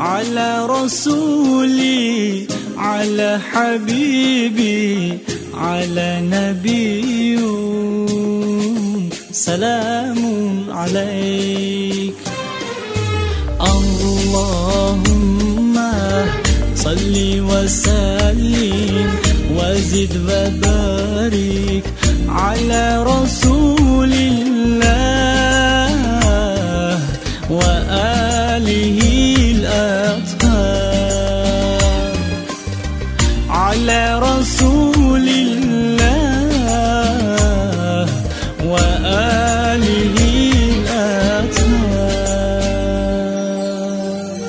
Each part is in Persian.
على رسولي على حبيبي على نبي سلام عليك. اللهم صل وسلم وزد وبارك على رسول الله وآله الأطهار. على رسول الله وآله الأطهار.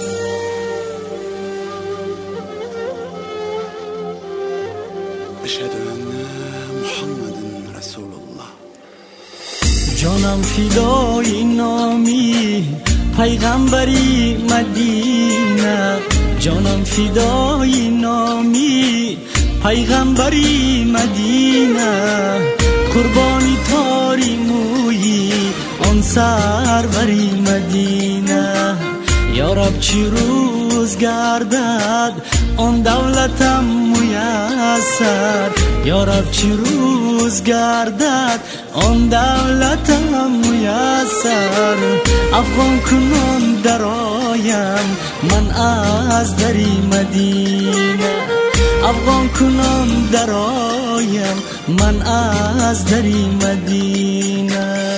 أشهد أن محمد رسول الله. جانم فدای نامی پیغمبری مدینه، جانم فدای نامی پیغمبری مدینه، قربانی تاری مویی آن سروری مدینه. یا رب چی روز گردد آن دولتم میسر، یا رب چی روز گردد آن دولتم میسر. افغان کنان درایم من از دری مدینه، افغان کنان درایم من از دری مدینه.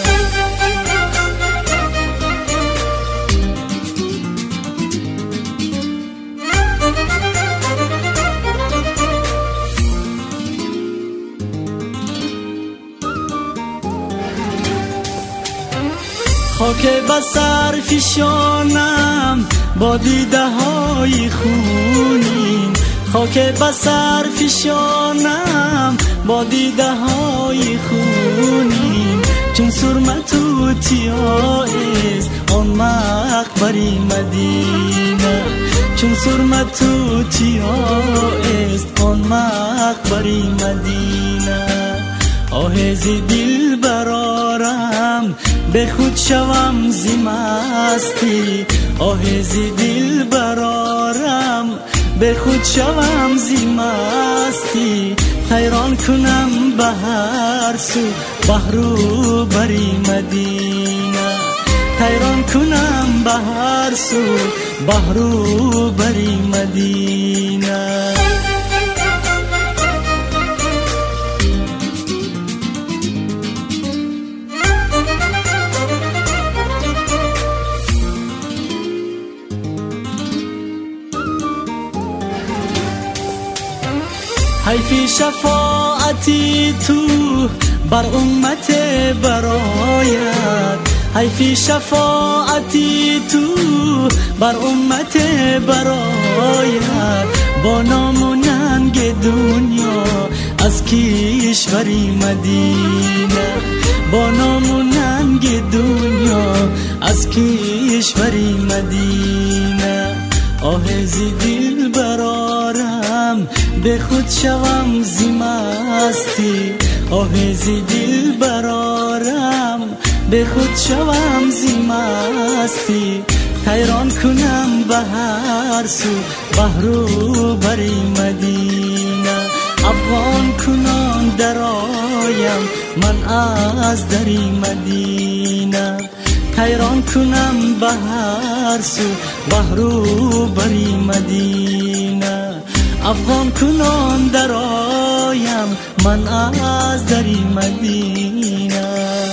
خاک بسر فشانم با دیده های خونین، خاک بسر فشانم با دیده های خونین. چون سرمه توتیا است آن مقبری مدینه، چون سرمه توتیا است آن مقبری مدینه. آهز دل برارم به خود شوم زی مستی، آهز دل برارم به خود شوم زی مستی. حیران کنم به هر سو بحرو بری مدینه، حیران کنم به هر سو بحرو بری مدینه. حیفی شفاعتی تو بر امت برایت، حیفی شفاعتی تو بر امت برایت. با نام و ننگ دنیا از کشوری مدینه، با نام و ننگ دنیا از کشوری مدینه. آهز دل برارم به خود شوم زی مستی، آهز دل برارم به خود شوم زی مستی. حیران کنم به هر سو بحرو بری مدینه، افغان کنان درایم من از دری مدینه. حیران کنم به هر سو بحرو بری مدینه، افغان کنان درایم من از دری مدینه.